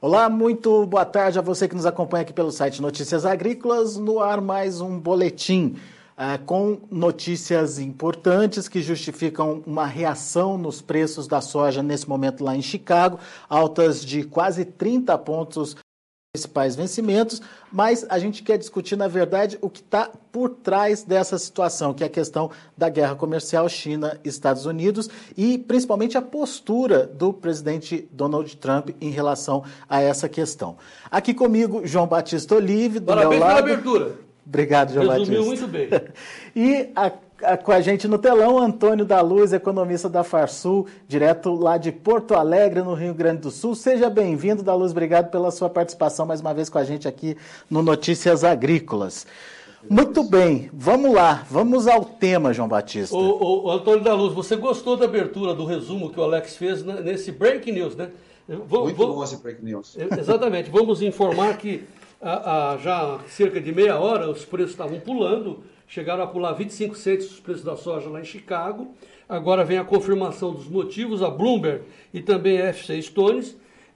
Olá, muito boa tarde a você que nos acompanha aqui pelo site Notícias Agrícolas. No ar mais um boletim com notícias importantes que justificam uma reação nos preços da soja nesse momento lá em Chicago, altas de quase 30 pontos principais vencimentos, mas a gente quer discutir, na verdade, o que está por trás dessa situação, que é a questão da guerra comercial China-Estados Unidos e, principalmente, a postura do presidente Donald Trump em relação a essa questão. Aqui comigo, João Batista Olive, do Parabéns meu lado. pela abertura. Obrigado, João Batista. Resumiu muito bem. E com a gente no telão, Antônio da Luz, economista da Farsul, direto lá de Porto Alegre, no Rio Grande do Sul. Seja bem-vindo, da Luz. Obrigado pela sua participação mais uma vez com a gente aqui no Notícias Agrícolas. Muito bem, vamos lá, vamos ao tema, João Batista. O Antônio da Luz, você gostou da abertura, do resumo que o Alex fez nesse Breaking News, né? Muito bom esse Breaking News. Exatamente, vamos informar que já há cerca de meia hora os preços estavam pulando, chegaram a pular 25 cents os preços da soja lá em Chicago. Agora vem a confirmação dos motivos, a Bloomberg e também a FC Stone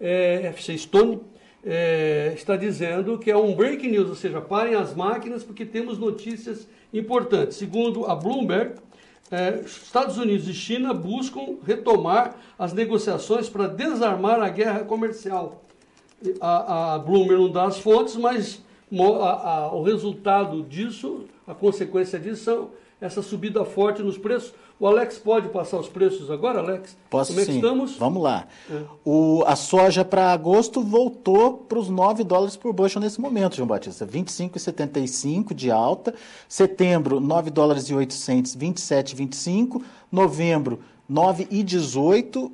está dizendo que é um breaking news, ou seja, parem as máquinas porque temos notícias importantes. Segundo a Bloomberg, Estados Unidos e China buscam retomar as negociações para desarmar a guerra comercial. A Bloomberg não dá as fontes, mas o resultado disso, a consequência disso, são essa subida forte nos preços. O Alex pode passar os preços agora, Alex? Posso, como é que sim. estamos? Vamos lá. A soja para agosto voltou para os $9 por bushel nesse momento, João Batista. 25,75 de alta. Setembro, $9,08, 27,25. Novembro, 9,18,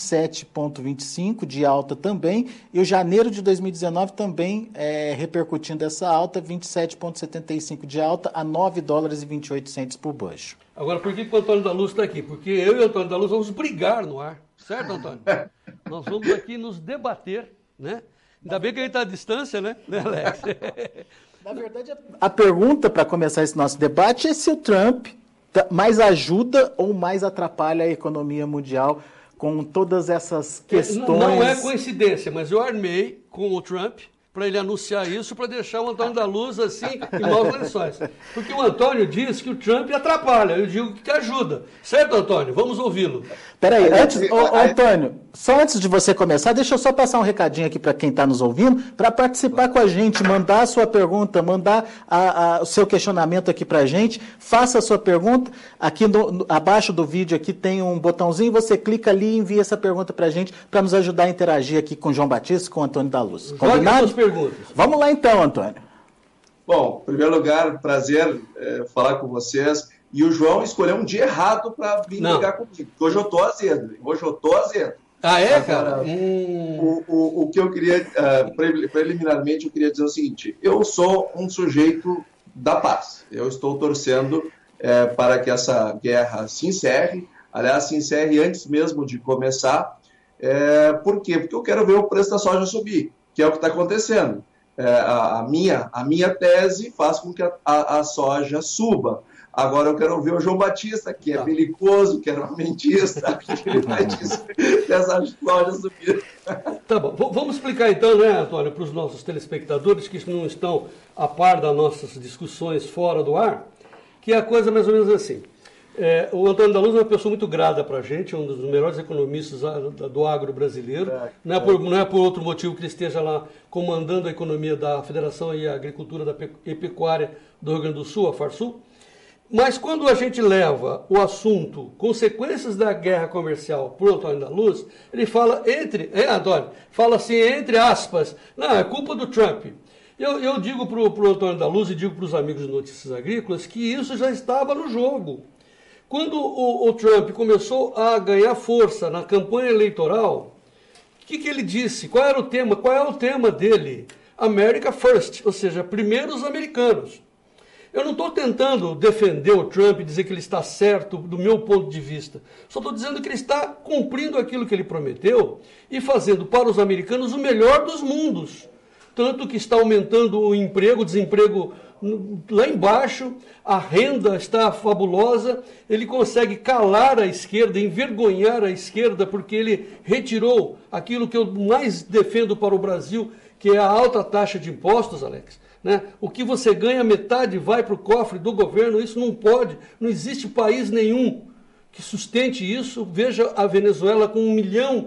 27,25 de alta também, e o janeiro de 2019 também repercutindo essa alta, 27,75 de alta a $9,28 por bushel. Agora, por que o Antônio da Luz está aqui? Porque eu e o Antônio da Luz vamos brigar no ar, certo, Antônio? Nós vamos aqui nos debater, né? Ainda bem que a gente está à distância, né, Alex? Na verdade, a pergunta para começar esse nosso debate é se o Trump mais ajuda ou mais atrapalha a economia mundial com todas essas questões? Não é coincidência, mas eu armei com o Trump para ele anunciar isso, para deixar o Antônio da Luz assim, em maus lençóis. Porque o Antônio diz que o Trump atrapalha, eu digo que ajuda. Certo, Antônio? Vamos ouvi-lo. Peraí, Antônio, só antes de você começar, deixa eu só passar um recadinho aqui para quem está nos ouvindo, para participar com a gente, mandar a sua pergunta, mandar o seu questionamento aqui para a gente, faça a sua pergunta, aqui abaixo do vídeo aqui tem um botãozinho, você clica ali e envia essa pergunta para a gente, para nos ajudar a interagir aqui com o João Batista, com o Antônio da Luz. Combinado? Perguntas. Vamos lá então, Antônio. Bom, em primeiro lugar, prazer falar com vocês. E o João escolheu um dia errado para vir ligar comigo. Hoje eu estou azedo. Ah, é, cara? O que eu queria, preliminarmente, eu queria dizer o seguinte. Eu sou um sujeito da paz. Eu estou torcendo para que essa guerra se encerre. Aliás, se encerre antes mesmo de começar. Por quê? Porque eu quero ver o preço da soja subir, que é o que está acontecendo. A minha tese faz com que a soja suba. Agora eu quero ver o João Batista, que é belicoso, que é armamentista, que ele vai dizer que essa soja subir. Tá bom, vamos explicar então, né, Antônio, para os nossos telespectadores que não estão a par das nossas discussões fora do ar, que a coisa é mais ou menos assim. O Antônio da Luz é uma pessoa muito grata para a gente, é um dos melhores economistas do agro brasileiro. Não é por outro motivo que ele esteja lá comandando a economia da Federação e a Agricultura e Pecuária do Rio Grande do Sul, a Farsul. Mas quando a gente leva o assunto consequências da guerra comercial por Antônio da Luz, ele fala Antônio, fala assim, entre aspas, não, é culpa do Trump. Eu digo para o Antônio da Luz e digo para os amigos de Notícias Agrícolas que isso já estava no jogo. Quando o Trump começou a ganhar força na campanha eleitoral, o que ele disse? Qual era o tema? Qual é o tema dele? America First, ou seja, primeiro os americanos. Eu não estou tentando defender o Trump e dizer que ele está certo do meu ponto de vista. Só estou dizendo que ele está cumprindo aquilo que ele prometeu e fazendo para os americanos o melhor dos mundos. Tanto que está aumentando o desemprego lá embaixo, a renda está fabulosa, ele consegue calar a esquerda, envergonhar a esquerda, porque ele retirou aquilo que eu mais defendo para o Brasil, que é a alta taxa de impostos, Alex. Né? O que você ganha, metade vai para o cofre do governo, isso não pode, não existe país nenhum que sustente isso. Veja a Venezuela com 1 milhão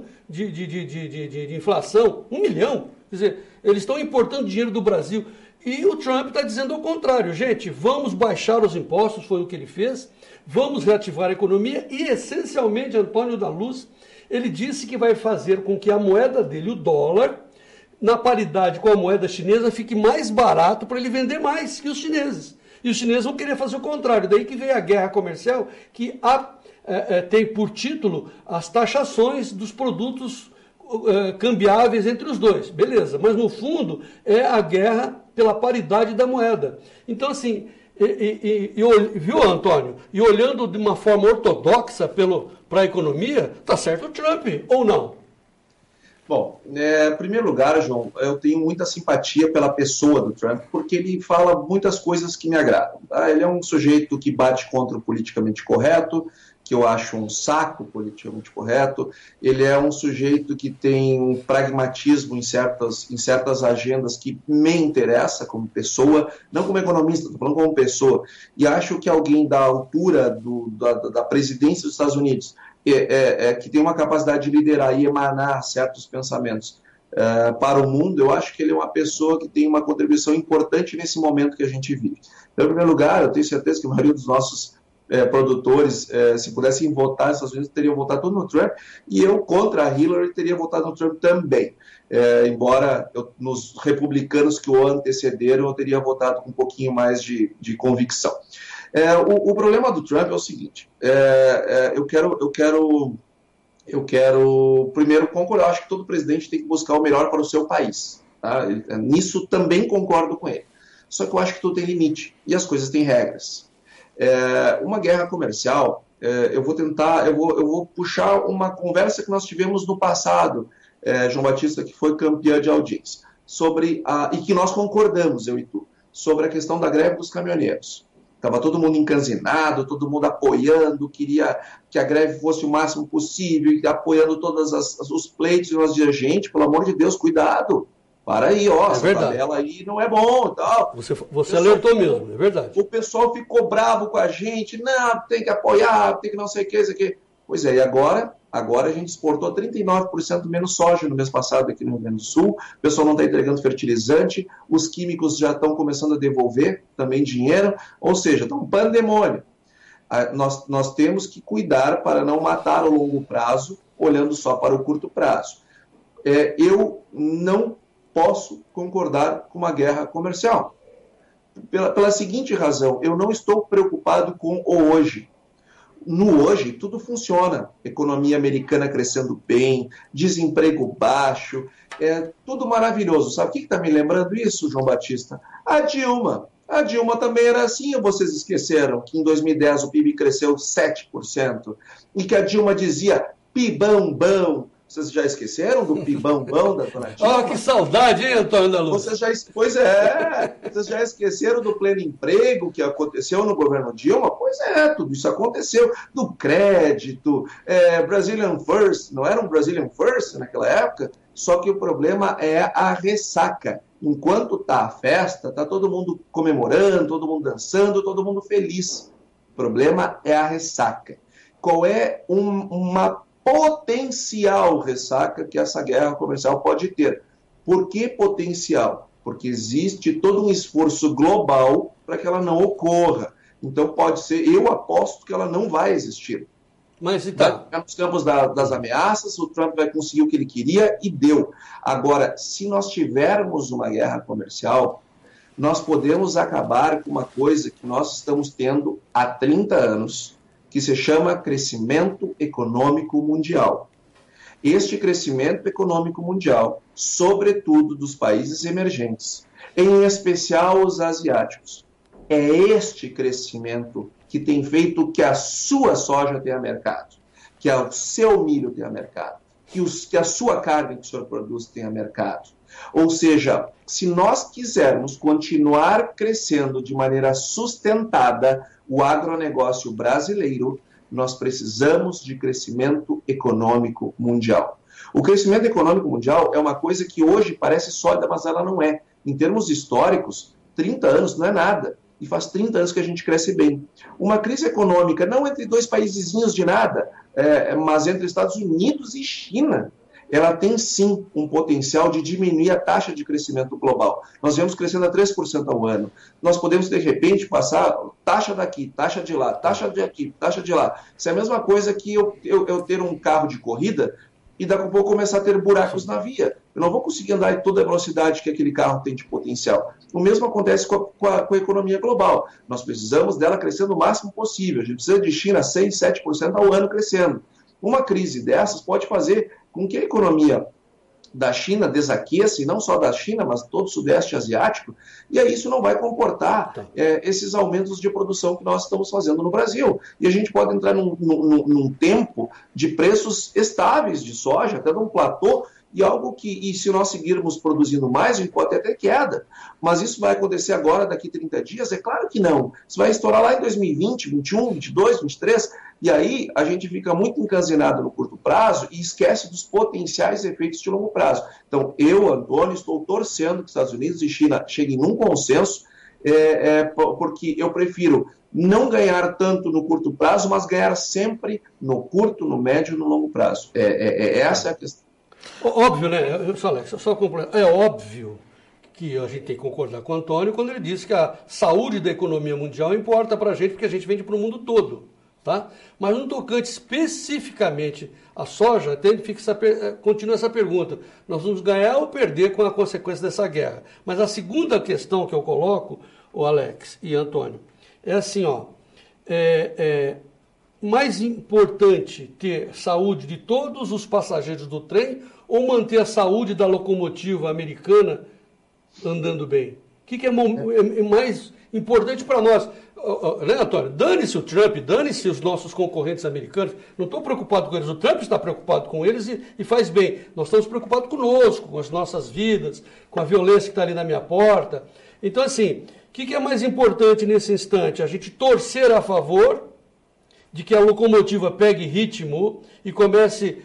de inflação, 1 milhão, quer dizer, eles estão importando dinheiro do Brasil. E o Trump está dizendo ao contrário, gente, vamos baixar os impostos, foi o que ele fez, vamos reativar a economia e, essencialmente, Antônio da Luz, ele disse que vai fazer com que a moeda dele, o dólar, na paridade com a moeda chinesa, fique mais barato para ele vender mais que os chineses. E os chineses vão querer fazer o contrário, daí que vem a guerra comercial, que tem por título as taxações dos produtos cambiáveis entre os dois, beleza, mas no fundo é a guerra pela paridade da moeda. Então, assim, viu, Antônio? E olhando de uma forma ortodoxa para a economia, tá certo o Trump, ou não? Bom, em primeiro lugar, João, eu tenho muita simpatia pela pessoa do Trump, porque ele fala muitas coisas que me agradam. Tá? Ele é um sujeito que bate contra o politicamente correto, que eu acho um saco politicamente correto. Ele é um sujeito que tem um pragmatismo em certas agendas que me interessa como pessoa, não como economista, estou falando como pessoa. E acho que alguém da altura da presidência dos Estados Unidos, que tem uma capacidade de liderar e emanar certos pensamentos para o mundo, eu acho que ele é uma pessoa que tem uma contribuição importante nesse momento que a gente vive. Então, em primeiro lugar, eu tenho certeza que a maioria dos nossos produtores, se pudessem votar nos Estados Unidos, teriam votado tudo no Trump, e eu, contra a Hillary, teria votado no Trump também. Embora nos republicanos que o antecederam, eu teria votado com um pouquinho mais de convicção. O problema do Trump é o seguinte, eu quero primeiro concordar, acho que todo presidente tem que buscar o melhor para o seu país. Tá? Nisso também concordo com ele. Só que eu acho que tudo tem limite, e as coisas têm regras. Uma guerra comercial, eu vou puxar uma conversa que nós tivemos no passado, João Batista, que foi campeã de audiência, e que nós concordamos, eu e tu, sobre a questão da greve dos caminhoneiros. Estava todo mundo encanzinado, todo mundo apoiando, queria que a greve fosse o máximo possível, apoiando todos os pleitos, e nós dizíamos, gente, pelo amor de Deus, cuidado, para aí, essa tabela aí não é bom e tal. Você alertou mesmo, é verdade. O pessoal ficou bravo com a gente, não, tem que apoiar, tem que não sei o que, isso aqui. Pois é, e agora a gente exportou 39% menos soja no mês passado aqui no Rio Grande do Sul, o pessoal não está entregando fertilizante, os químicos já estão começando a devolver também dinheiro, ou seja, está um pandemônio. Nós temos que cuidar para não matar a longo prazo, olhando só para o curto prazo. Eu não posso concordar com uma guerra comercial. Pela seguinte razão, eu não estou preocupado com o hoje. No hoje, tudo funciona. Economia americana crescendo bem, desemprego baixo, tudo maravilhoso. Sabe o que está me lembrando isso, João Batista? A Dilma. A Dilma também era assim, ou vocês esqueceram que em 2010 o PIB cresceu 7%? E que a Dilma dizia, pibão-bão. Vocês já esqueceram do pibão-bão da Dona Dilma? Que saudade, hein, Antônio da Luz? Vocês já esqueceram do pleno emprego que aconteceu no governo Dilma? Pois tudo isso aconteceu. Do crédito, Brazilian First, não era um Brazilian First naquela época? Só que o problema é a ressaca. Enquanto está a festa, está todo mundo comemorando, todo mundo dançando, todo mundo feliz. O problema é a ressaca. Qual é uma potencial ressaca que essa guerra comercial pode ter? Por que potencial? Porque existe todo um esforço global para que ela não ocorra. Então pode ser, eu aposto que ela não vai existir. Mas então... Vai ficar nos campos das ameaças, o Trump vai conseguir o que ele queria e deu. Agora, se nós tivermos uma guerra comercial, nós podemos acabar com uma coisa que nós estamos tendo há 30 anos, que se chama crescimento econômico mundial. Este crescimento econômico mundial, sobretudo dos países emergentes, em especial os asiáticos, é este crescimento que tem feito que a sua soja tenha mercado, que o seu milho tenha mercado, que a sua carne que o senhor produz tenha mercado. Ou seja, se nós quisermos continuar crescendo de maneira sustentada o agronegócio brasileiro, nós precisamos de crescimento econômico mundial. O crescimento econômico mundial é uma coisa que hoje parece sólida, mas ela não é. Em termos históricos, 30 anos não é nada. E faz 30 anos que a gente cresce bem. Uma crise econômica, não entre dois paísezinhos de nada, mas entre Estados Unidos e China, ela tem sim um potencial de diminuir a taxa de crescimento global. Nós vemos crescendo a 3% ao ano. Nós podemos, de repente, passar taxa daqui, taxa de lá, taxa de aqui, taxa de lá. Isso é a mesma coisa que eu ter um carro de corrida e daqui a pouco começar a ter buracos na via. Eu não vou conseguir andar em toda a velocidade que aquele carro tem de potencial. O mesmo acontece com a economia global. Nós precisamos dela crescendo o máximo possível. A gente precisa de China 6%, 7% ao ano crescendo. Uma crise dessas pode fazer com que a economia da China desaqueça, e não só da China, mas todo o Sudeste Asiático, e aí isso não vai comportar esses aumentos de produção que nós estamos fazendo no Brasil. E a gente pode entrar num tempo de preços estáveis de soja, até num platô, e se nós seguirmos produzindo mais, a gente pode até ter queda. Mas isso vai acontecer agora, daqui 30 dias? É claro que não. Isso vai estourar lá em 2020, 21, 22, 23, e aí a gente fica muito encanzinado no curto prazo e esquece dos potenciais efeitos de longo prazo. Então, eu, Antônio, estou torcendo que Estados Unidos e China cheguem num consenso, porque eu prefiro não ganhar tanto no curto prazo, mas ganhar sempre no curto, no médio e no longo prazo. Essa é a questão. Óbvio, né, Alex, só complementar. É óbvio que a gente tem que concordar com o Antônio quando ele diz que a saúde da economia mundial importa para a gente, porque a gente vende para o mundo todo. Tá? Mas no tocante especificamente à soja, continua essa pergunta. Nós vamos ganhar ou perder com a consequência dessa guerra? Mas a segunda questão que eu coloco, o Alex e Antônio, é assim, mais importante ter saúde de todos os passageiros do trem ou manter a saúde da locomotiva americana andando bem? O que é mais importante para nós? Né, Antônio? Dane-se o Trump, dane-se os nossos concorrentes americanos. Não estou preocupado com eles. O Trump está preocupado com eles e faz bem. Nós estamos preocupados conosco, com as nossas vidas, com a violência que está ali na minha porta. Então, assim, o que é mais importante nesse instante? A gente torcer a favor de que a locomotiva pegue ritmo e comece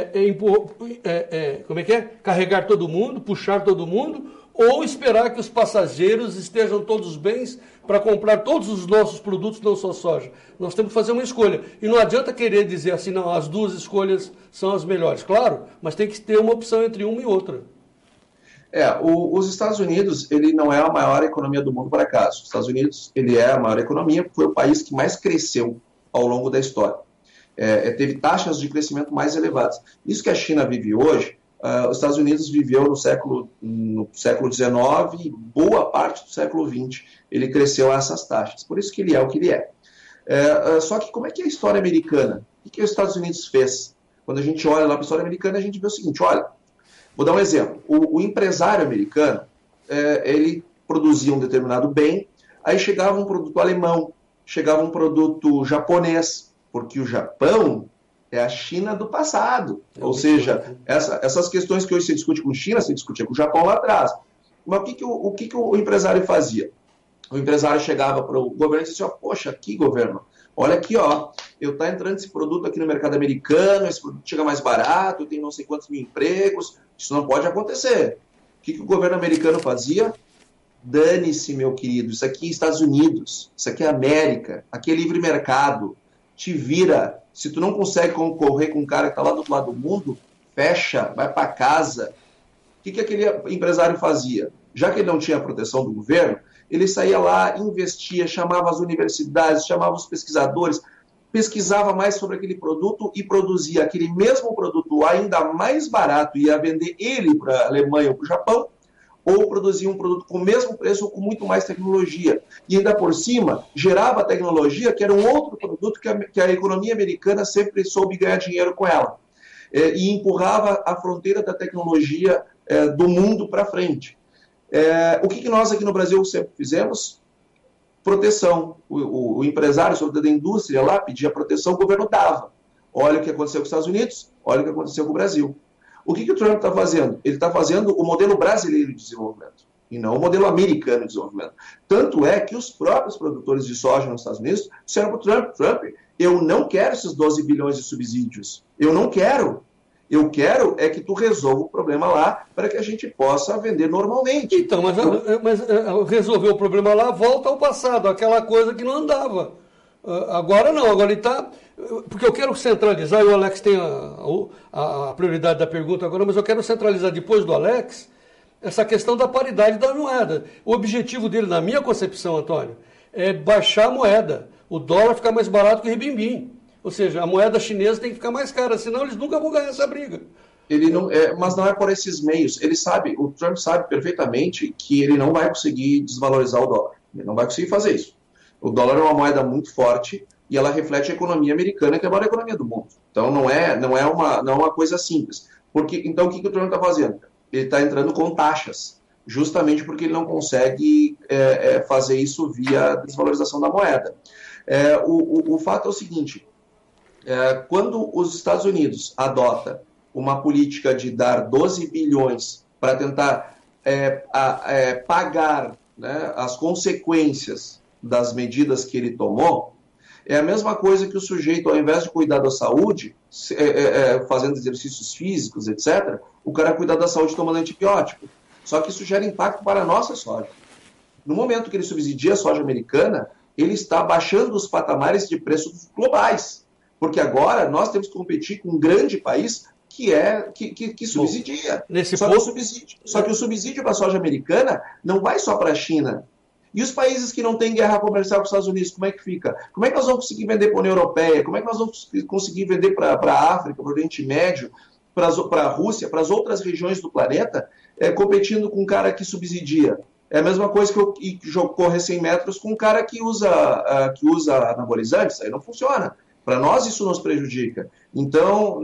carregar todo mundo, puxar todo mundo, ou esperar que os passageiros estejam todos bens para comprar todos os nossos produtos, não só soja. Nós temos que fazer uma escolha. E não adianta querer dizer assim, não, as duas escolhas são as melhores. Claro, mas tem que ter uma opção entre uma e outra. Os Estados Unidos, ele não é a maior economia do mundo por acaso. Os Estados Unidos, ele é a maior economia, foi o país que mais cresceu ao longo da história. Teve taxas de crescimento mais elevadas. Isso que a China vive hoje, os Estados Unidos viveu no século XIX e boa parte do século XX ele cresceu a essas taxas. Por isso que ele é o que ele é. Só que como é que é a história americana? O que os Estados Unidos fez? Quando a gente olha lá para a história americana, a gente vê o seguinte, olha, vou dar um exemplo. O empresário americano, ele produzia um determinado bem, aí chegava um produto alemão, chegava um produto japonês, porque o Japão é a China do passado. Ou seja, essas questões que hoje se discute com China, se discutia com o Japão lá atrás. Mas o que o empresário fazia? O empresário chegava para o governo e dizia assim, poxa, aqui, governo, olha aqui, está entrando esse produto aqui no mercado americano, esse produto chega mais barato, tem não sei quantos mil empregos, isso não pode acontecer. O que o governo americano fazia? Dane-se, meu querido, isso aqui é Estados Unidos, isso aqui é América, aqui é livre mercado, te vira. Se tu não consegue concorrer com um cara que está lá do outro lado do mundo, fecha, vai para casa. O que aquele empresário fazia? Já que ele não tinha a proteção do governo, ele saía lá, investia, chamava as universidades, chamava os pesquisadores, pesquisava mais sobre aquele produto e produzia aquele mesmo produto ainda mais barato, ia vender ele para a Alemanha ou para o Japão, ou produzia um produto com o mesmo preço ou com muito mais tecnologia. E ainda por cima, gerava tecnologia que era um outro produto que a economia americana sempre soube ganhar dinheiro com ela. E empurrava a fronteira da tecnologia do mundo para frente. O que nós aqui no Brasil sempre fizemos? Proteção. O empresário, sobretudo da indústria lá, pedia proteção, o governo dava. Olha o que aconteceu com os Estados Unidos, olha o que aconteceu com o Brasil. O que o Trump está fazendo? Ele está fazendo o modelo brasileiro de desenvolvimento e não o modelo americano de desenvolvimento. Tanto é que os próprios produtores de soja nos Estados Unidos disseram para o Trump, eu não quero esses 12 bilhões de subsídios. Eu não quero. Eu quero é que tu resolva o problema lá para que a gente possa vender normalmente. Então, mas resolver o problema lá volta ao passado, aquela coisa que não andava. Agora não, agora ele está... Porque eu quero centralizar, e o Alex tem a prioridade da pergunta agora, mas eu quero centralizar depois do Alex essa questão da paridade da moeda. O objetivo dele, na minha concepção, Antônio, é baixar a moeda. O dólar ficar mais barato que o renminbi. Ou seja, a moeda chinesa tem que ficar mais cara, senão eles nunca vão ganhar essa briga. Ele não, mas não é por esses meios. Ele sabe, o Trump sabe perfeitamente que ele não vai conseguir desvalorizar o dólar. Ele não vai conseguir fazer isso. O dólar é uma moeda muito forte e ela reflete a economia americana, que é a maior economia do mundo. Então não é uma coisa simples. Então o que o Trump está fazendo? Ele está entrando com taxas, justamente porque ele não consegue fazer isso via desvalorização da moeda. O fato é o seguinte, quando os Estados Unidos adota uma política de dar 12 bilhões para tentar pagar, né, as consequências das medidas que ele tomou, é a mesma coisa que o sujeito, ao invés de cuidar da saúde, fazendo exercícios físicos, etc., o cara cuidar da saúde tomando antibiótico. Só que isso gera impacto para a nossa soja. No momento que ele subsidia a soja americana, ele está baixando os patamares de preços globais. Porque agora nós temos que competir com um grande país que subsidia. Só que o subsídio para a soja americana não vai só para a China. E os países que não têm guerra comercial com os Estados Unidos, como é que fica? Como é que nós vamos conseguir vender para a União Europeia? Como é que nós vamos conseguir vender para a África, para o Oriente Médio, para a Rússia, para as outras regiões do planeta, competindo com um cara que subsidia? É a mesma coisa que correr 100 metros com um cara que usa anabolizantes. Aí não funciona. Para nós isso nos prejudica. Então,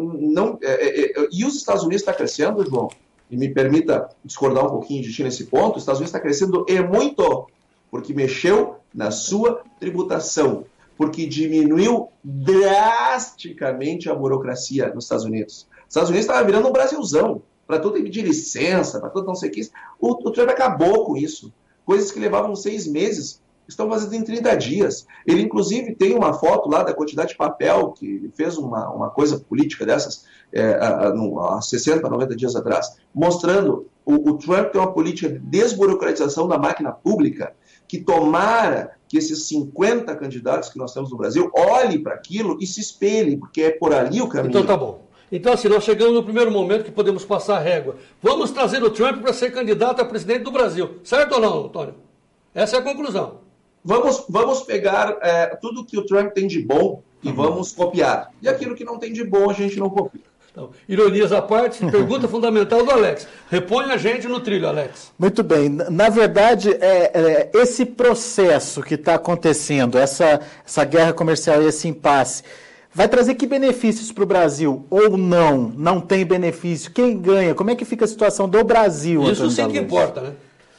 e os Estados Unidos estão crescendo, João, e me permita discordar um pouquinho de ti nesse ponto, os Estados Unidos está crescendo e muito, porque mexeu na sua tributação, porque diminuiu drasticamente a burocracia nos Estados Unidos. Os Estados Unidos estava virando um Brasilzão, para tudo emitir licença, para tudo não sei o que. O Trump acabou com isso. Coisas que levavam 6 meses, estão fazendo em 30 dias. Ele, inclusive, tem uma foto lá da quantidade de papel, que ele fez uma coisa política dessas há 60, 90 dias atrás, mostrando o Trump tem uma política de desburocratização da máquina pública, que tomara que esses 50 candidatos que nós temos no Brasil olhem para aquilo e se espelhem, porque é por ali o caminho. Então tá bom. Então, assim, nós chegamos no primeiro momento que podemos passar a régua. Vamos trazer o Trump para ser candidato a presidente do Brasil. Certo ou não, Antônio? Essa é a conclusão. Vamos pegar tudo que o Trump tem de bom e vamos copiar. E aquilo que não tem de bom a gente não copia. Então, ironias à parte, pergunta fundamental do Alex. Repõe a gente no trilho, Alex. Muito bem. Na verdade, esse processo que está acontecendo, essa guerra comercial e esse impasse, vai trazer que benefícios para o Brasil? Ou não? Não tem benefício? Quem ganha? Como é que fica a situação do Brasil? Isso sim que importa, né?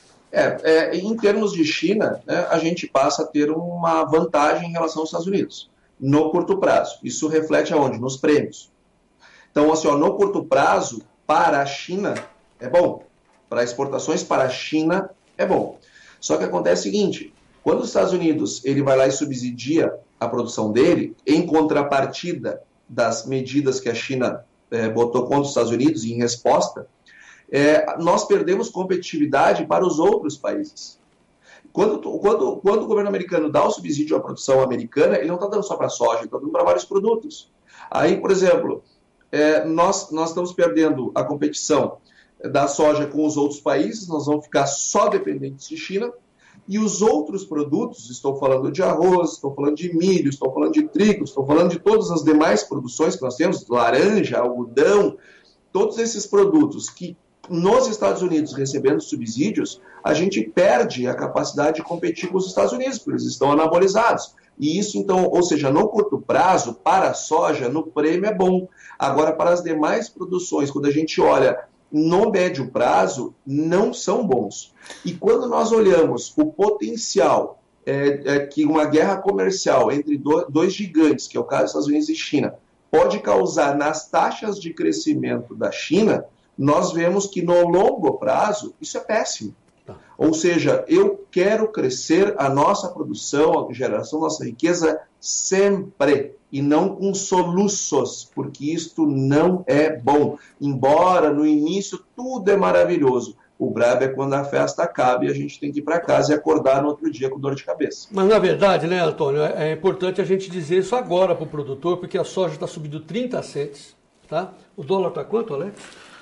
Em termos de China, né, a gente passa a ter uma vantagem em relação aos Estados Unidos, no curto prazo. Isso reflete aonde? Nos prêmios. Então, assim, no curto prazo, para a China, é bom. Para exportações para a China, é bom. Só que acontece o seguinte, quando os Estados Unidos ele vai lá e subsidia a produção dele, em contrapartida das medidas que a China botou contra os Estados Unidos e em resposta, nós perdemos competitividade para os outros países. Quando o governo americano dá o subsídio à produção americana, ele não está dando só para soja, ele está dando para vários produtos. Aí, por exemplo, nós estamos perdendo a competição da soja com os outros países, nós vamos ficar só dependentes de China, e os outros produtos, estou falando de arroz, estou falando de milho, estou falando de trigo, estou falando de todas as demais produções que nós temos, laranja, algodão, todos esses produtos que nos Estados Unidos recebendo subsídios, a gente perde a capacidade de competir com os Estados Unidos, porque eles estão anabolizados. E isso, então, ou seja, no curto prazo, para a soja, no prêmio é bom. Agora, para as demais produções, quando a gente olha no médio prazo, não são bons. E quando nós olhamos o potencial que uma guerra comercial entre dois gigantes, que é o caso dos Estados Unidos e China, pode causar nas taxas de crescimento da China, nós vemos que no longo prazo isso é péssimo. Ou seja, eu quero crescer a nossa produção, a geração da nossa riqueza sempre, e não com soluços, porque isto não é bom. Embora no início tudo é maravilhoso, o brabo é quando a festa acaba e a gente tem que ir para casa e acordar no outro dia com dor de cabeça. Mas na verdade, né, Antônio, é importante a gente dizer isso agora para o produtor, porque a soja está subindo 30 cents, tá? O dólar está quanto, Alex?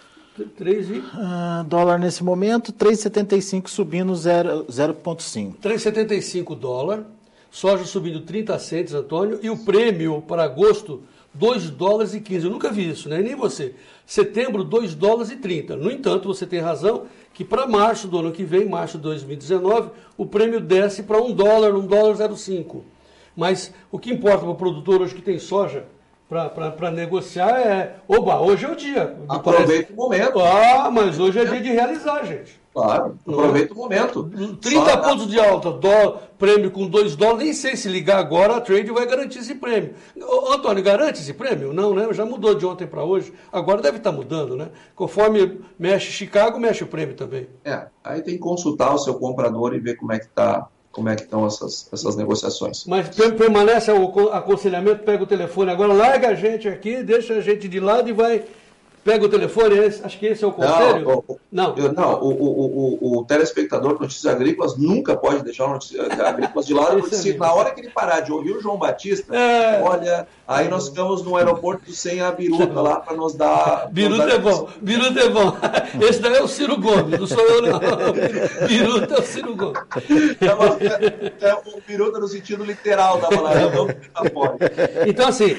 3 e... dólar nesse momento, 3,75 subindo 0,5. 3,75 dólar, soja subindo 30 cents, Antônio, e o prêmio para agosto, 2 dólares e 15. Eu nunca vi isso, né? Nem você. Setembro, 2 dólares e 30. No entanto, você tem razão que para março do ano que vem, março de 2019, o prêmio desce para 1 dólar, 1 dólar 0,5. Mas o que importa para o produtor hoje que tem soja para negociar é, hoje é o dia. Aproveita o momento. Mas hoje é dia de realizar, gente. Claro, aproveita o momento. 30 pontos de alta, prêmio com 2 dólares, nem sei se ligar agora, a trade vai garantir esse prêmio. Antônio, garante esse prêmio? Não, né? Já mudou de ontem para hoje, agora deve estar mudando, né? Conforme mexe Chicago, mexe o prêmio também. Aí tem que consultar o seu comprador e ver como é que estão essas negociações. Mas permanece o aconselhamento, pega o telefone agora, larga a gente aqui, deixa a gente de lado e vai... Pega o telefone, acho que esse é o conselho? Não. O telespectador de Notícias Agrícolas nunca pode deixar o Notícias Agrícolas de lado, porque se na hora que ele parar de ouvir o João Batista, olha, aí nós ficamos no aeroporto sem a biruta lá para nos dar... Biruta é bom. Esse daí é o Ciro Gomes, não sou eu não. Biruta é o Ciro Gomes. É o biruta no sentido literal da palavra, não metafórico. Então, assim...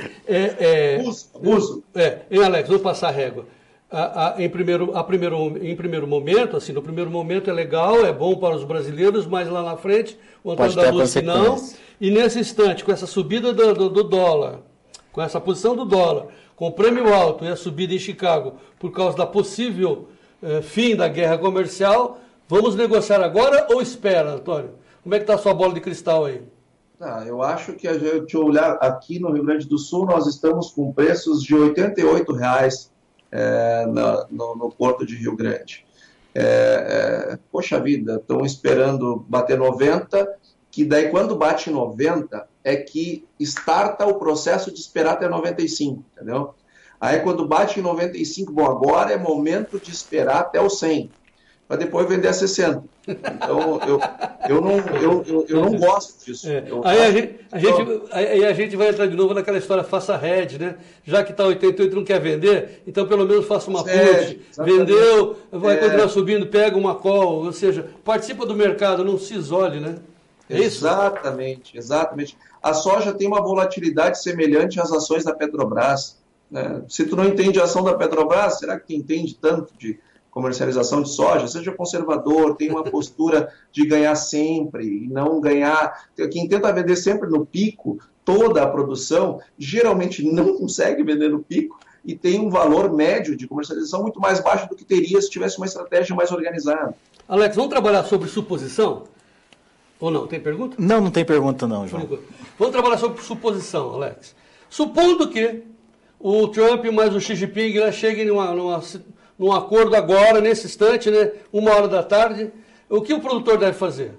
Uso. Hein, Alex, vou passar a régua. Em primeiro momento, assim, no primeiro momento é legal, é bom para os brasileiros, mas lá na frente, o Antônio da Luz não. E nesse instante, com essa subida do dólar, com essa posição do dólar, com o prêmio alto e a subida em Chicago, por causa da possível fim da guerra comercial, vamos negociar agora ou espera, Antônio? Como é que está a sua bola de cristal aí? Eu acho que a gente olhar aqui no Rio Grande do Sul, nós estamos com preços de R$ 88 no Porto de Rio Grande. Poxa vida, estão esperando bater 90, que daí quando bate 90 é que starta o processo de esperar até 95, entendeu? Aí quando bate em 95, bom, agora é momento de esperar até o 100, para depois vender a 60. Então, eu não gosto disso. Aí a gente vai entrar de novo naquela história, faça hedge, né? Já que está 88 e não quer vender, então pelo menos faça uma put. Vendeu, vai continuar subindo, pega uma call, ou seja, participa do mercado, não se isole, né? É isso? Exatamente. A soja tem uma volatilidade semelhante às ações da Petrobras, né? Se tu não entende a ação da Petrobras, será que tu entende tanto de comercialização de soja? Seja conservador, tem uma postura de ganhar sempre e não ganhar. Quem tenta vender sempre no pico, toda a produção, geralmente não consegue vender no pico e tem um valor médio de comercialização muito mais baixo do que teria se tivesse uma estratégia mais organizada. Alex, vamos trabalhar sobre suposição? Ou não? Tem pergunta? Não tem pergunta não, João. Vamos trabalhar sobre suposição, Alex. Supondo que o Trump mais o Xi Jinping cheguem num acordo agora, nesse instante, né, 1h da tarde, o que o produtor deve fazer?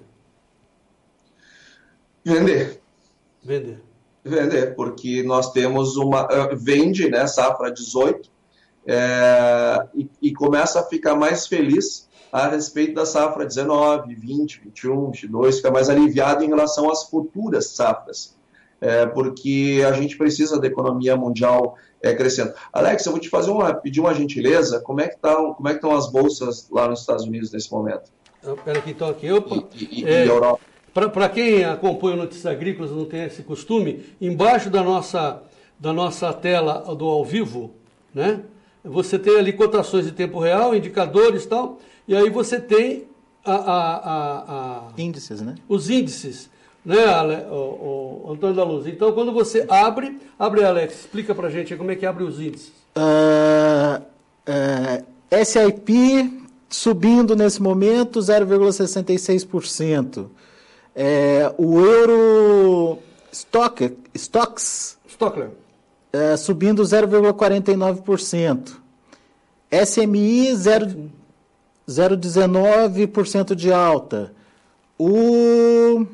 Vender, porque nós temos vende, né, safra 18, e começa a ficar mais feliz a respeito da safra 19, 20, 21, 22, fica mais aliviado em relação às futuras safras, porque a gente precisa da economia mundial crescendo. Alex, eu vou te pedir uma gentileza, como é que estão as bolsas lá nos Estados Unidos nesse momento? Espera aqui, então aqui. E Europa? Para quem acompanha o Notícias Agrícolas, não tem esse costume, embaixo da nossa tela do ao vivo, né, você tem ali cotações de tempo real, indicadores e tal, e aí você tem índices, né? Os índices, né, o Antônio da Luz. Então, quando você abre, Alex, explica pra gente como é que abre os índices. S&P subindo nesse momento 0,66%. O euro Stockler subindo 0,49%. SMI, 0,19% de alta. O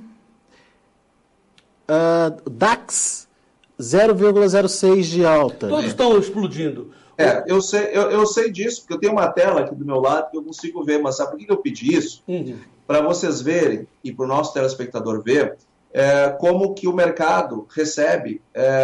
DAX, 0,06% de alta. Todos estão explodindo. Eu sei disso, porque eu tenho uma tela aqui do meu lado que eu consigo ver, mas sabe por que eu pedi isso? Para vocês verem, e para o nosso telespectador ver, como que o mercado recebe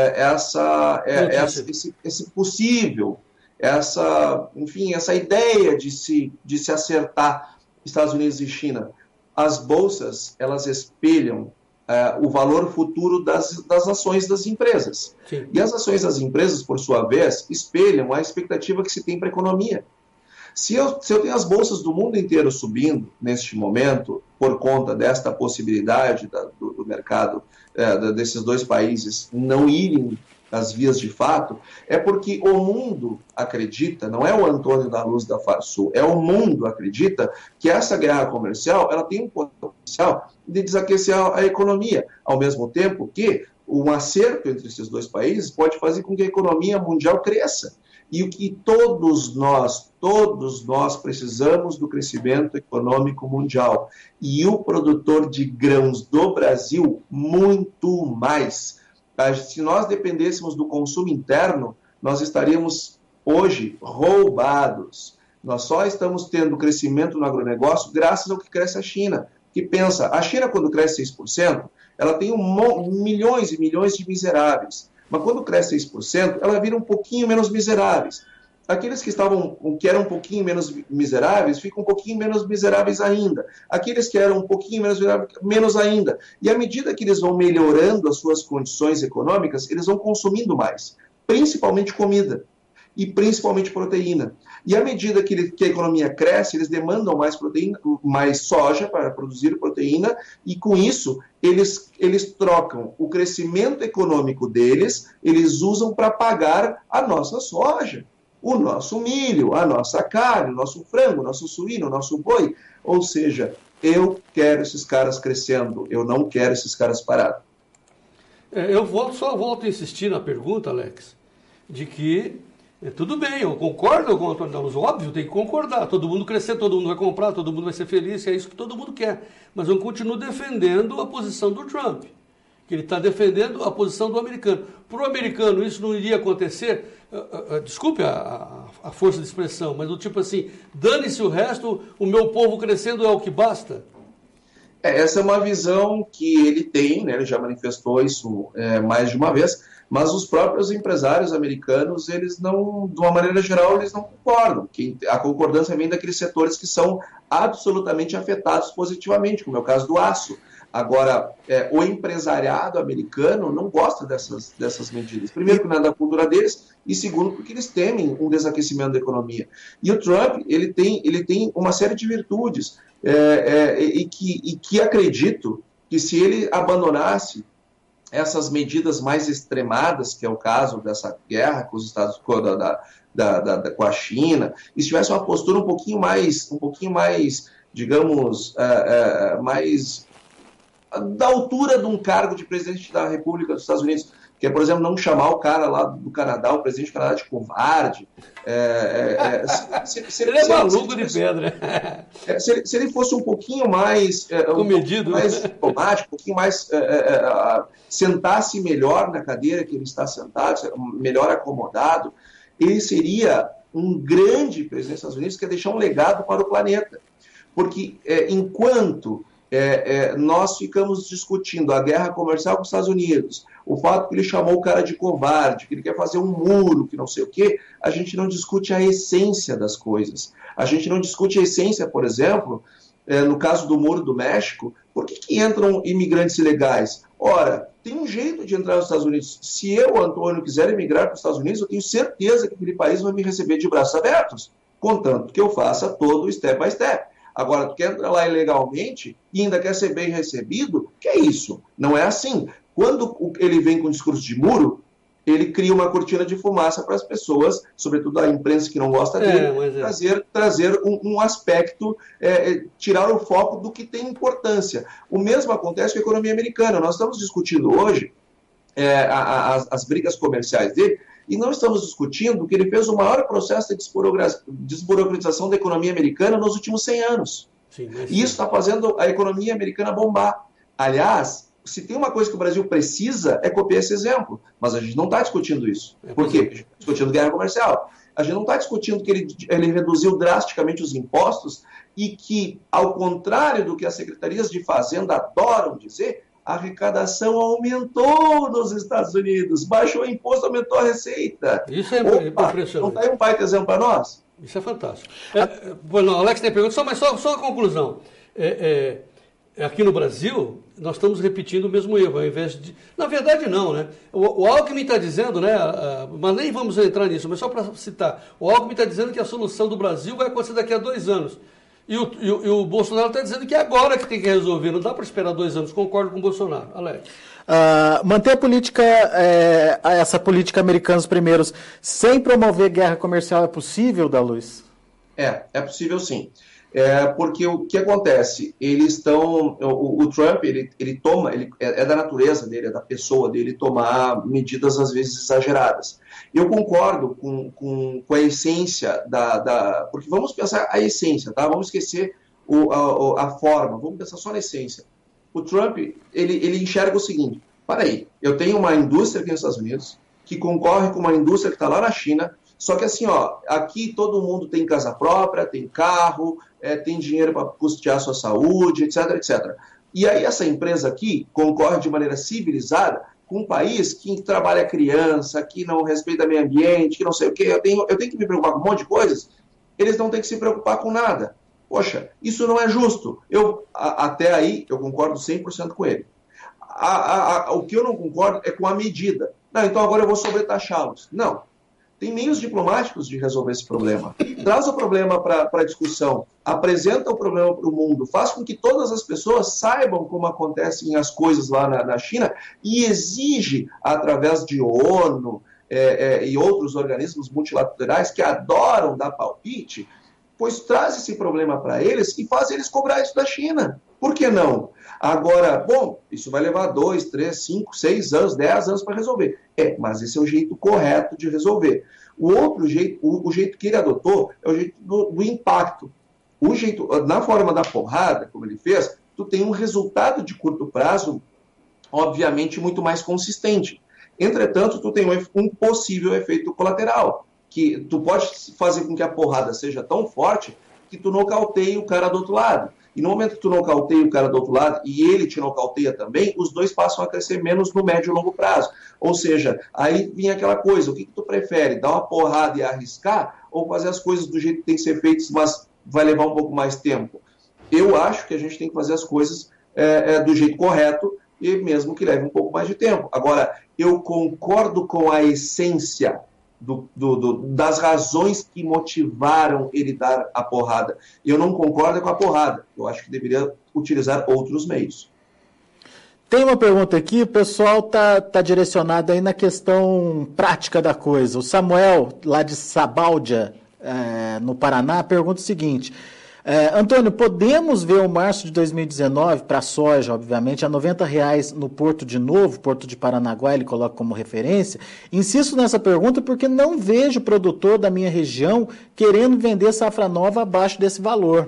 esse possível, essa ideia de se acertar Estados Unidos e China. As bolsas, elas espelham o valor futuro das ações das empresas. Sim. E as ações das empresas, por sua vez, espelham a expectativa que se tem para a economia. Se eu tenho as bolsas do mundo inteiro subindo neste momento, por conta desta possibilidade do mercado, desses dois países não irem às vias de fato, é porque o mundo acredita, não é o Antônio da Luz da Farsul, é o mundo acredita que essa guerra comercial ela tem um potencial de desaquecer a economia, ao mesmo tempo que um acerto entre esses dois países pode fazer com que a economia mundial cresça. E o que todos nós precisamos do crescimento econômico mundial. E o produtor de grãos do Brasil, muito mais. Se nós dependêssemos do consumo interno, nós estaríamos hoje roubados. Nós só estamos tendo crescimento no agronegócio graças ao que cresce a China. Que pensa, a China quando cresce 6%, ela tem milhões e milhões de miseráveis. Mas quando cresce 6%, ela vira um pouquinho menos miseráveis. Aqueles que eram um pouquinho menos miseráveis, ficam um pouquinho menos miseráveis ainda. Aqueles que eram um pouquinho menos ainda. E à medida que eles vão melhorando as suas condições econômicas, eles vão consumindo mais, principalmente comida e principalmente proteína. E à medida que a economia cresce, eles demandam mais proteína, mais soja para produzir proteína, e com isso eles trocam o crescimento econômico deles, eles usam para pagar a nossa soja, o nosso milho, a nossa carne, o nosso frango, o nosso suíno, o nosso boi. Ou seja, eu quero esses caras crescendo, eu não quero esses caras parados. Eu volto a insistir na pergunta, Alex, de que tudo bem, eu concordo com o Antônio da Luz, óbvio, tem que concordar, todo mundo crescer, todo mundo vai comprar, todo mundo vai ser feliz, é isso que todo mundo quer. Mas eu continuo defendendo a posição do Trump, que ele está defendendo a posição do americano. Para o americano isso não iria acontecer, desculpe a força de expressão, mas do tipo assim, dane-se o resto, o meu povo crescendo é o que basta. Essa é uma visão que ele tem, né, ele já manifestou isso mais de uma vez, mas os próprios empresários americanos, eles não, de uma maneira geral, eles não concordam. A concordância vem daqueles setores que são absolutamente afetados positivamente, como é o caso do aço. Agora, o empresariado americano não gosta dessas medidas. Primeiro, porque não é da cultura deles, e segundo, porque eles temem um desaquecimento da economia. E o Trump, ele tem uma série de virtudes, e que acredito que se ele abandonasse essas medidas mais extremadas, que é o caso dessa guerra com os Estados com a China, e se tivesse uma postura um pouquinho mais, digamos, mais da altura de um cargo de presidente da República dos Estados Unidos, que é, por exemplo, não chamar o cara lá do Canadá, o presidente do Canadá, de covarde. Ele é maluco de pedra. Se ele fosse um pouquinho mais comedido, mais diplomático, um pouquinho mais sentasse melhor na cadeira que ele está sentado, melhor acomodado, ele seria um grande presidente dos Estados Unidos que ia deixar um legado para o planeta. Porque enquanto nós ficamos discutindo a guerra comercial com os Estados Unidos, o fato que ele chamou o cara de covarde, que ele quer fazer um muro, que não sei o quê, a gente não discute a essência das coisas. A gente não discute a essência, por exemplo, no caso do Muro do México, por que entram imigrantes ilegais? Ora, tem um jeito de entrar nos Estados Unidos. Se eu, Antônio, quiser emigrar para os Estados Unidos, eu tenho certeza que aquele país vai me receber de braços abertos, contanto que eu faça todo o step by step. Agora, tu quer entrar lá ilegalmente e ainda quer ser bem recebido? Que é isso? Não é assim. Quando ele vem com um discurso de muro, ele cria uma cortina de fumaça para as pessoas, sobretudo a imprensa que não gosta dele, trazer um aspecto, tirar o foco do que tem importância. O mesmo acontece com a economia americana. Nós estamos discutindo hoje as brigas comerciais dele, E não estamos discutindo que ele fez o maior processo de desburocratização da economia americana nos últimos 100 anos. Sim, e isso está fazendo a economia americana bombar. Aliás, se tem uma coisa que o Brasil precisa, é copiar esse exemplo. Mas a gente não está discutindo isso. Por quê? Porque a gente está discutindo guerra comercial. A gente não está discutindo que ele reduziu drasticamente os impostos e que, ao contrário do que as secretarias de Fazenda adoram dizer, a arrecadação aumentou nos Estados Unidos. Baixou o imposto, aumentou a receita. Isso é impressionante. Não está aí um baita exemplo para nós? Isso é fantástico. Alex tem pergunta, mas só a conclusão. Aqui no Brasil, nós estamos repetindo o mesmo erro, ao invés de... Na verdade, não, né? O Alckmin está dizendo, né? Mas nem vamos entrar nisso, mas só para citar. O Alckmin está dizendo que a solução do Brasil vai acontecer daqui a 2 anos. E o Bolsonaro está dizendo que é agora que tem que resolver, não dá para esperar 2 anos. Concordo com o Bolsonaro. Alex. Manter a política, essa política americanos primeiros, sem promover guerra comercial é possível, Daluz? É possível sim. Porque o que acontece? Eles estão. O Trump, ele toma, é da natureza dele, é da pessoa dele tomar medidas às vezes exageradas. Eu concordo com a essência porque vamos pensar a essência, tá? Vamos esquecer a forma, vamos pensar só na essência. O Trump, ele enxerga o seguinte: peraí, eu tenho uma indústria aqui nos Estados Unidos que concorre com uma indústria que está lá na China. Só que assim, aqui todo mundo tem casa própria, tem carro, tem dinheiro para custear sua saúde, etc, etc. E aí essa empresa aqui concorre de maneira civilizada com um país que trabalha criança, que não respeita meio ambiente, que não sei o quê. Eu tenho que me preocupar com um monte de coisas, eles não têm que se preocupar com nada. Poxa, isso não é justo. Até aí eu concordo 100% com ele. O que eu não concordo é com a medida. Não, então agora eu vou sobretaxá-los. Não. Tem meios diplomáticos de resolver esse problema. Traz o problema para a discussão, apresenta o problema para o mundo, faz com que todas as pessoas saibam como acontecem as coisas lá na China e exige, através de ONU e outros organismos multilaterais que adoram dar palpite, pois traz esse problema para eles e faz eles cobrar isso da China. Por que não? Agora, isso vai levar 2, 3, 5, 6 anos, 10 anos para resolver. Mas esse é o jeito correto de resolver. O outro jeito, o jeito que ele adotou, é o jeito do impacto. O jeito, na forma da porrada, como ele fez, tu tem um resultado de curto prazo, obviamente, muito mais consistente. Entretanto, tu tem um possível efeito colateral, que tu pode fazer com que a porrada seja tão forte que tu nocauteie o cara do outro lado. E no momento que tu nocauteia o cara do outro lado e ele te nocauteia também, os dois passam a crescer menos no médio e longo prazo. Ou seja, aí vinha aquela coisa, o que tu prefere? Dar uma porrada e arriscar ou fazer as coisas do jeito que tem que ser feitas, mas vai levar um pouco mais tempo? Eu acho que a gente tem que fazer as coisas do jeito correto e mesmo que leve um pouco mais de tempo. Agora, eu concordo com a essência das razões que motivaram ele dar a porrada. Eu não concordo com a porrada. Eu acho que deveria utilizar outros meios. Tem uma pergunta aqui, o pessoal tá direcionado aí na questão prática da coisa. O Samuel, lá de Sabáudia, no Paraná, pergunta o seguinte: Antônio, podemos ver o março de 2019, para a soja, obviamente, a R$90 no Porto de Novo, Porto de Paranaguá, ele coloca como referência. Insisto nessa pergunta porque não vejo produtor da minha região querendo vender safra nova abaixo desse valor.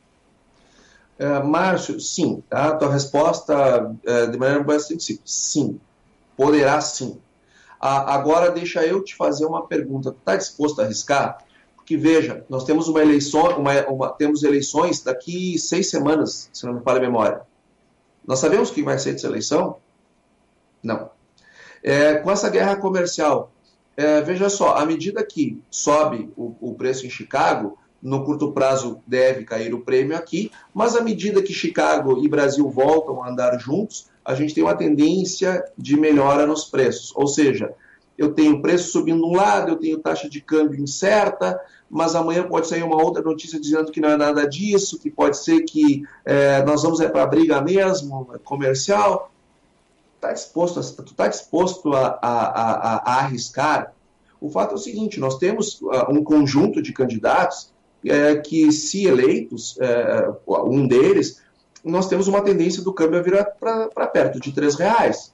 Márcio, sim. A tua resposta, de maneira bastante simples, sim. Poderá sim. Agora, deixa eu te fazer uma pergunta. Tu está disposto a arriscar? Que veja, nós temos temos eleições daqui 6 semanas, se não me falha a memória. Nós sabemos o que vai ser dessa eleição? Não. Com essa guerra comercial, veja só, à medida que sobe o preço em Chicago, no curto prazo deve cair o prêmio aqui, mas à medida que Chicago e Brasil voltam a andar juntos, a gente tem uma tendência de melhora nos preços. Ou seja, eu tenho preço subindo de um lado, eu tenho taxa de câmbio incerta, mas amanhã pode sair uma outra notícia dizendo que não é nada disso, que pode ser que nós vamos para a briga mesmo, comercial. Tu está disposto a arriscar? O fato é o seguinte, nós temos um conjunto de candidatos que, se eleitos, um deles, nós temos uma tendência do câmbio a virar para perto de R$3.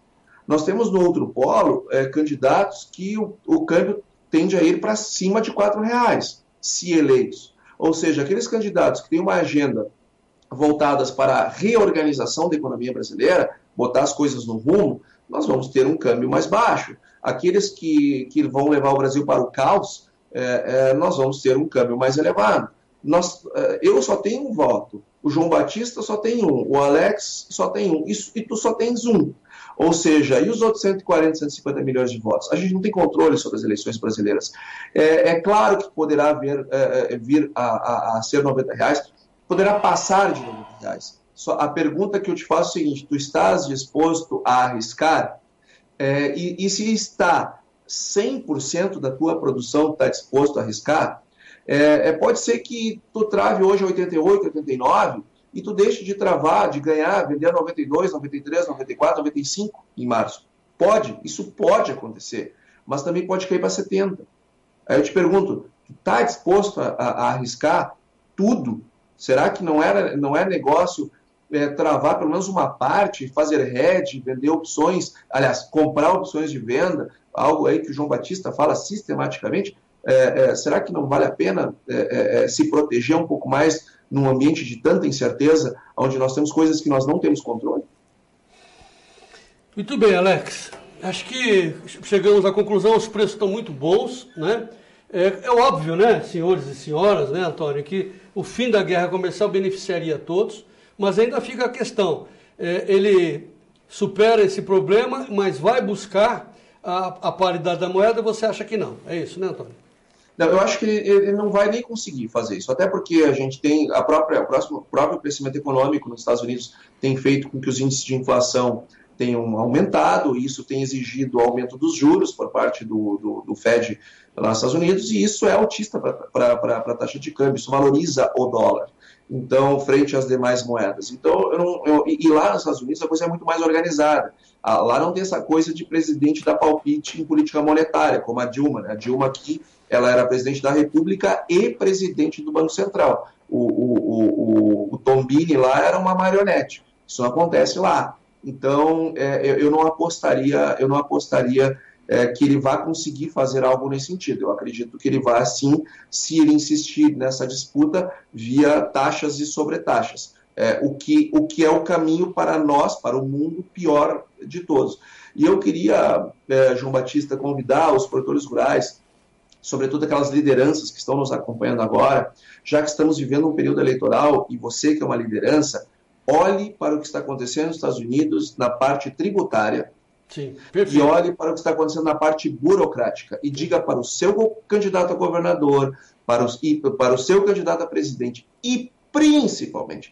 Nós temos no outro polo candidatos que o câmbio tende a ir para cima de R$4, se eleitos. Ou seja, aqueles candidatos que têm uma agenda voltadas para a reorganização da economia brasileira, botar as coisas no rumo, nós vamos ter um câmbio mais baixo. Aqueles que vão levar o Brasil para o caos, nós vamos ter um câmbio mais elevado. Eu só tenho um voto, o João Batista só tem um, o Alex só tem um, e tu só tens um. Ou seja, e os outros 140, 150 milhões de votos? A gente não tem controle sobre as eleições brasileiras. É claro que poderá vir a ser R$90, poderá passar de R$90. A pergunta que eu te faço é a seguinte: tu estás disposto a arriscar? E se está 100% da tua produção está disposto a arriscar, pode ser que tu trave hoje 88, 89 e tu deixe de travar, de ganhar, vender a 92, 93, 94, 95 em março. Isso pode acontecer, mas também pode cair para 70. Aí eu te pergunto, tu está disposto a arriscar tudo? Será que não é negócio travar pelo menos uma parte, fazer hedge, vender opções, aliás, comprar opções de venda, algo aí que o João Batista fala sistematicamente? Será que não vale a pena se proteger um pouco mais num ambiente de tanta incerteza, onde nós temos coisas que nós não temos controle? Muito bem, Alex. Acho que chegamos à conclusão, os preços estão muito bons, né? É óbvio, né, senhores e senhoras, né, Antônio, que o fim da guerra comercial beneficiaria a todos, mas ainda fica a questão, ele supera esse problema, mas vai buscar a paridade da moeda, você acha que não? É isso, né, Antônio? Não, eu acho que ele não vai nem conseguir fazer isso, até porque a gente tem o próprio crescimento econômico nos Estados Unidos tem feito com que os índices de inflação tenham aumentado, e isso tem exigido o aumento dos juros por parte do Fed lá nos Estados Unidos, e isso é altista para a taxa de câmbio, isso valoriza o dólar, então, frente às demais moedas. Então, e lá nos Estados Unidos a coisa é muito mais organizada. Lá não tem essa coisa de presidente dar palpite em política monetária, como a Dilma, né? A Dilma aqui, ela era presidente da República e presidente do Banco Central. O Tombini lá era uma marionete. Isso não acontece lá. Então, eu não apostaria que ele vá conseguir fazer algo nesse sentido. Eu acredito que ele vai, sim, se ele insistir nessa disputa via taxas e sobretaxas. O que é o caminho para nós, para o mundo pior de todos. E eu queria, João Batista, convidar os produtores rurais, sobretudo aquelas lideranças que estão nos acompanhando agora, já que estamos vivendo um período eleitoral, e você que é uma liderança, olhe para o que está acontecendo nos Estados Unidos na parte tributária. Sim, e olhe para o que está acontecendo na parte burocrática e diga para o seu candidato a governador, para o seu candidato a presidente e principalmente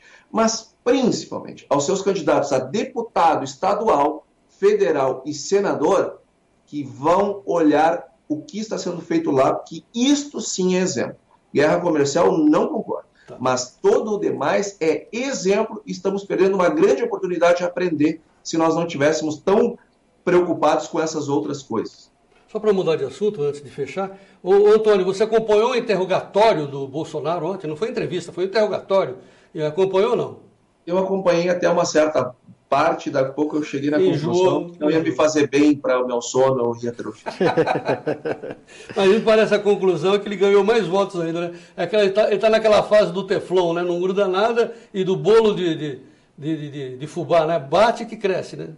aos seus candidatos a deputado estadual, federal e senador, que vão olhar o que está sendo feito lá, que isto sim é exemplo. Guerra comercial não concordo, mas todo o demais é exemplo e estamos perdendo uma grande oportunidade de aprender se nós não tivéssemos tão preocupados com essas outras coisas. Só para mudar de assunto, antes de fechar, Antônio, você acompanhou o interrogatório do Bolsonaro ontem? Não foi entrevista, foi interrogatório. E acompanhou ou não? Eu acompanhei até uma certa parte, daqui a pouco eu cheguei na conclusão que não ia me fazer bem para o meu sono, eu ia ter o filho. Mas me parece a conclusão é que ele ganhou mais votos ainda, né? Ele está naquela fase do teflon, né? Não gruda nada, e do bolo de fubá, né? Bate que cresce, né?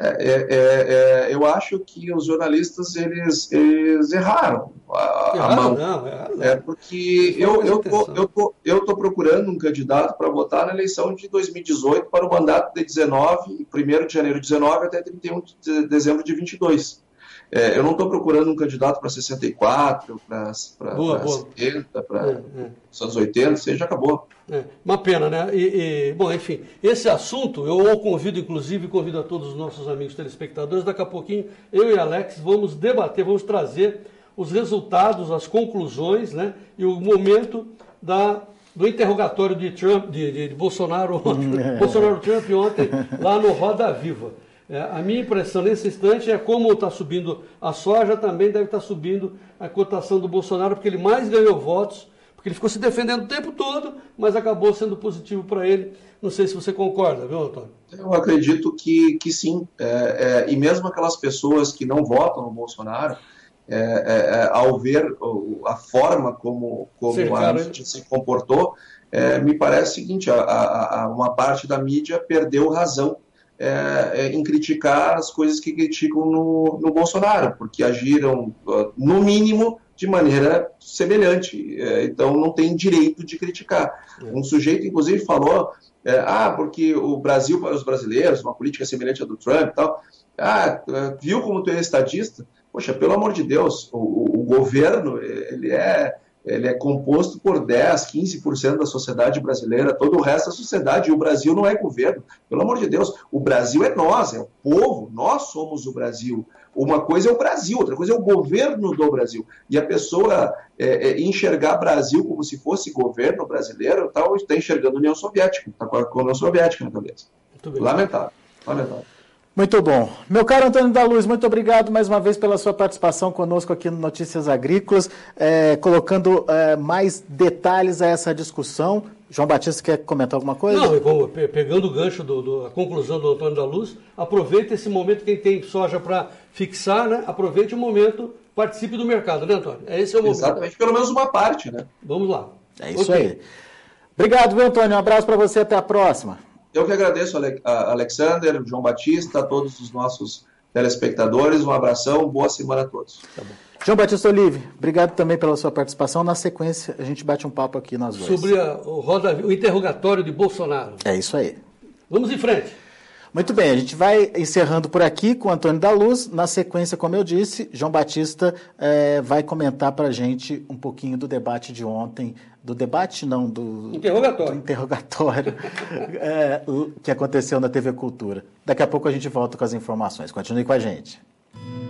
Eu acho que os jornalistas eles erraram a mão. Porque eu tô procurando um candidato para votar na eleição de 2018 para o mandato de 1º de janeiro de 19 até 31 de dezembro de 22. Eu não estou procurando um candidato para 64, para 70, para os anos 80, isso aí já acabou. Uma pena, né? Bom, enfim, esse assunto eu convido a todos os nossos amigos telespectadores, daqui a pouquinho eu e Alex vamos debater, vamos trazer os resultados, as conclusões, né? E o momento do interrogatório de Trump, de Bolsonaro Trump ontem, lá no Roda Viva. A minha impressão nesse instante é como está subindo a soja, também deve estar subindo a cotação do Bolsonaro, porque ele mais ganhou votos, porque ele ficou se defendendo o tempo todo, mas acabou sendo positivo para ele Não sei se você concorda, viu, Antônio? Eu acredito que sim. E mesmo aquelas pessoas que não votam no Bolsonaro, ao ver a forma como a mídia se comportou, me parece o seguinte, uma parte da mídia perdeu razão em criticar as coisas que criticam no Bolsonaro, porque agiram, no mínimo, de maneira semelhante. Então, não tem direito de criticar. Um sujeito, inclusive, falou porque o Brasil para os brasileiros, uma política semelhante à do Trump e tal. Viu como tu é estadista? Poxa, pelo amor de Deus, o governo, ele é composto por 10%, 15% da sociedade brasileira, todo o resto da sociedade, e o Brasil não é governo. Pelo amor de Deus, o Brasil é nós, é o povo, nós somos o Brasil. Uma coisa é o Brasil, outra coisa é o governo do Brasil. E a pessoa enxergar Brasil como se fosse governo brasileiro, está enxergando a União Soviética, está com a União Soviética na cabeça. Lamentável, lamentável. Muito bom. Meu caro Antônio da Luz, muito obrigado mais uma vez pela sua participação conosco aqui no Notícias Agrícolas, colocando mais detalhes a essa discussão. João Batista, quer comentar alguma coisa? Não, pegando o gancho da conclusão do Antônio da Luz, aproveite esse momento, quem tem soja para fixar, né? Aproveite o momento, participe do mercado, né, Antônio? Esse é o momento. Exatamente, pelo menos uma parte, né? Vamos lá. É isso aí. Obrigado, viu, Antônio? Um abraço para você, até a próxima. Eu que agradeço, Alexander, João Batista, a todos os nossos telespectadores. Um abração, boa semana a todos. Tá bom. João Batista Olive, obrigado também pela sua participação. Na sequência, a gente bate um papo aqui nós dois. Sobre o interrogatório de Bolsonaro. É isso aí. Vamos em frente. Muito bem, a gente vai encerrando por aqui com o Antônio da Luz. Na sequência, como eu disse, João Batista vai comentar para a gente um pouquinho do debate de ontem. Do debate, não, do interrogatório que aconteceu na TV Cultura. Daqui a pouco a gente volta com as informações. Continue com a gente.